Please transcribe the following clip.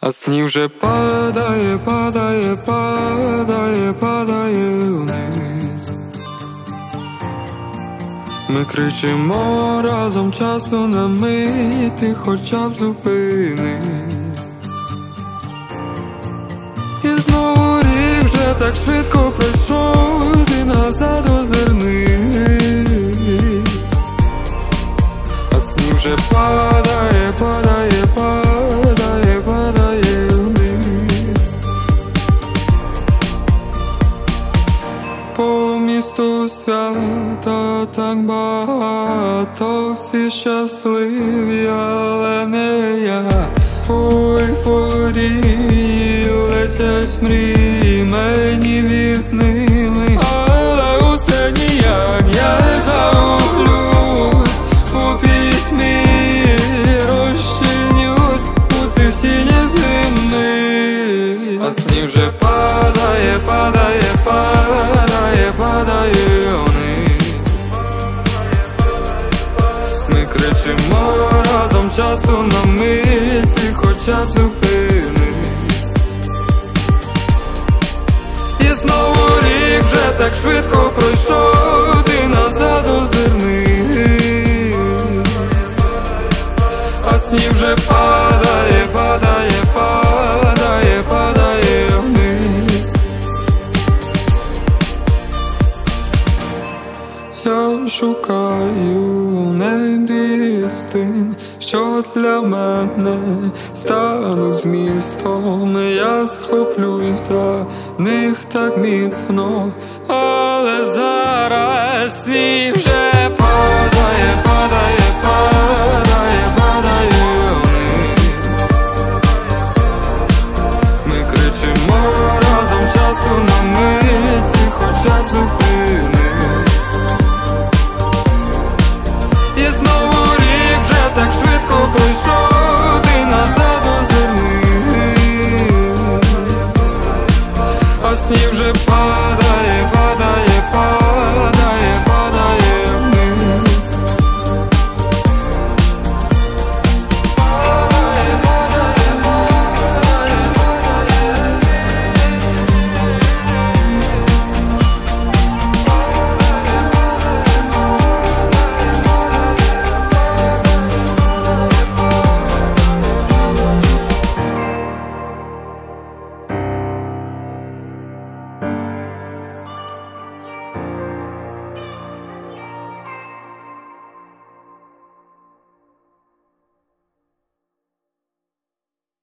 А сніг вже падає, падає, падає, падає вниз. Ми кричимо разом, часу на мить, ти хоча б зупинись. І знову рік вже так швидко пройшов, ти назад озирнись. А сніг вже падає, падає, падає, падає вниз. По місту свята так багато, всі щасливі, але не я. У ейфорії летять мрії, мені вісними, але усе ніяк я не загублюсь у пітьмі, розчинюсь у цих тінях зими. А сніг вже падає, падає, падає, падає вниз. Ми кричимо разом, часу на мить, ти хоча б зупинись. І знову рік вже так швидко пройшов, ти назад озирнись. А сніг вже падає, падає, падає, падає вниз. Я шукаю в небі стін, що для мене стануть змістом. Я схоплюсь за них так міцно, але зараз сніг вже падає, падає.